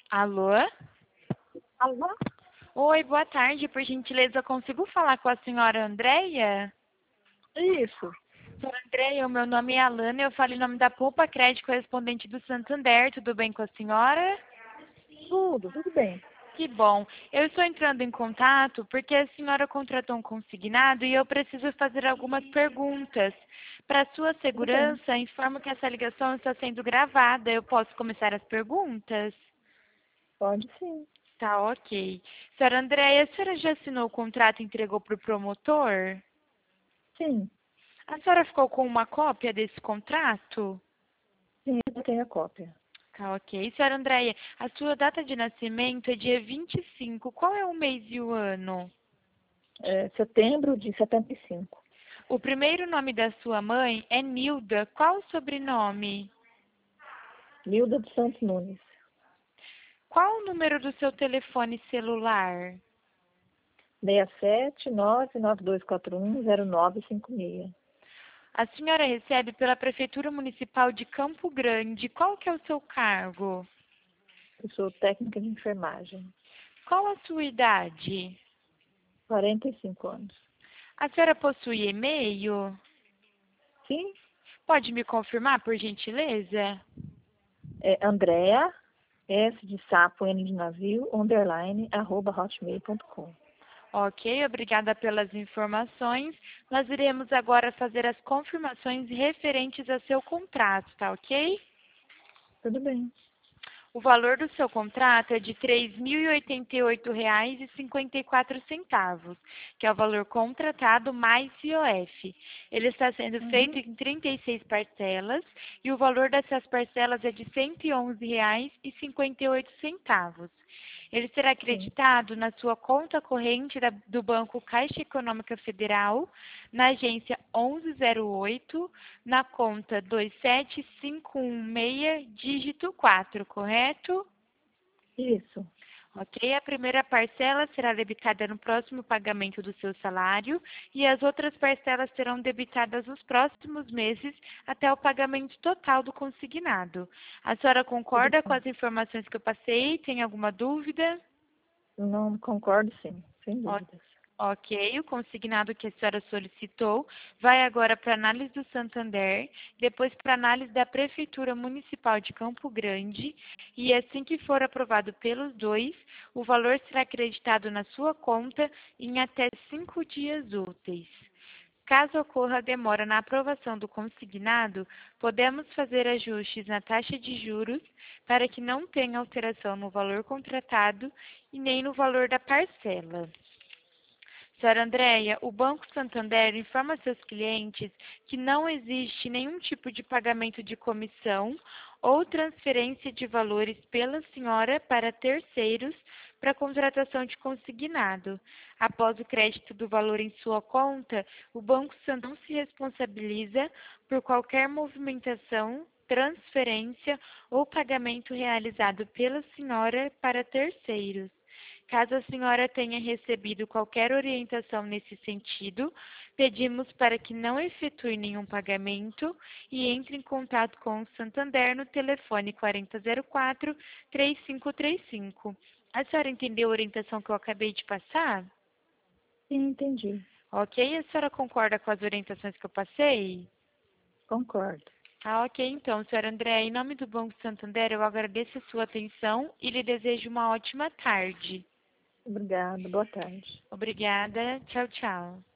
Alô? Alô? Oi, boa tarde. Por gentileza, eu consigo falar com a senhora Andréia? Isso. Senhora Andréia, o meu nome é Alana, eu falo em nome da Poupa Crédito correspondente do Santander. Tudo bem com a senhora? Tudo bem. Que bom. Eu estou entrando em contato porque a senhora contratou um consignado e eu preciso fazer algumas perguntas. Para sua Tudo bem. segurança, informo que essa ligação está sendo gravada. Eu posso começar as perguntas? Pode sim. Tá, ok. Senhora Andréia, a senhora já assinou o contrato e entregou para o promotor? Sim, A senhora ficou com uma cópia desse contrato? sim, eu tenho a cópia. Tá, ok. Senhora Andréia, a sua data de nascimento é dia 25. Qual é o mês e o ano? É setembro de 75. O primeiro nome da sua mãe é Nilda. Qual o sobrenome? Nilda dos Santos Nunes. Qual o número do seu telefone celular? 67-99241-0956. A senhora recebe pela Prefeitura Municipal de Campo Grande. Qual que é o seu cargo? Eu sou técnica de enfermagem. Qual a sua idade? 45 anos. A senhora possui e-mail? Sim, Pode me confirmar, por gentileza? é Andrea, S de sapo, N de navio, underline, @hotmail.com. Ok, obrigada pelas informações. Nós iremos agora fazer as confirmações referentes a seu contrato, tá ok? Tudo bem. O valor do seu contrato é de R$ 3.088,54, que é o valor contratado mais IOF. Ele está sendo feito Uhum. em 36 parcelas e o valor dessas parcelas é de R$ 111,58. Ele será Sim. acreditado na sua conta corrente do Banco Caixa Econômica Federal, na agência 1108, na conta 27516, dígito 4, correto? Isso. Ok, a primeira parcela será debitada no próximo pagamento do seu salário e as outras parcelas serão debitadas nos próximos meses até o pagamento total do consignado. A senhora Tudo concorda com bem. as informações que eu passei? Tem alguma dúvida? Não concordo, sim. Sem O- dúvidas. Ok, o consignado que a senhora solicitou vai agora para análise do Santander, depois para análise da Prefeitura Municipal de Campo Grande, e assim que for aprovado pelos dois, o valor será acreditado na sua conta em até 5 dias úteis. Caso ocorra demora na aprovação do consignado, podemos fazer ajustes na taxa de juros para que não tenha alteração no valor contratado e nem no valor da parcela. Senhora Andréia, o Banco Santander informa seus clientes que não existe nenhum tipo de pagamento de comissão ou transferência de valores pela senhora para terceiros para contratação de consignado. Após o crédito do valor em sua conta, o Banco Santander não se responsabiliza por qualquer movimentação, transferência ou pagamento realizado pela senhora para terceiros. Caso a senhora tenha recebido qualquer orientação nesse sentido, pedimos para que não efetue nenhum pagamento e entre em contato com o Santander no telefone 4004-3535. A senhora entendeu a orientação que eu acabei de passar? Sim, entendi. Ok, a senhora concorda com as orientações que eu passei? Concordo. Ah, ok, então, senhora André, em nome do Banco Santander, eu agradeço a sua atenção e lhe desejo uma ótima tarde. Obrigada. Boa tarde. Obrigada. Tchau, tchau.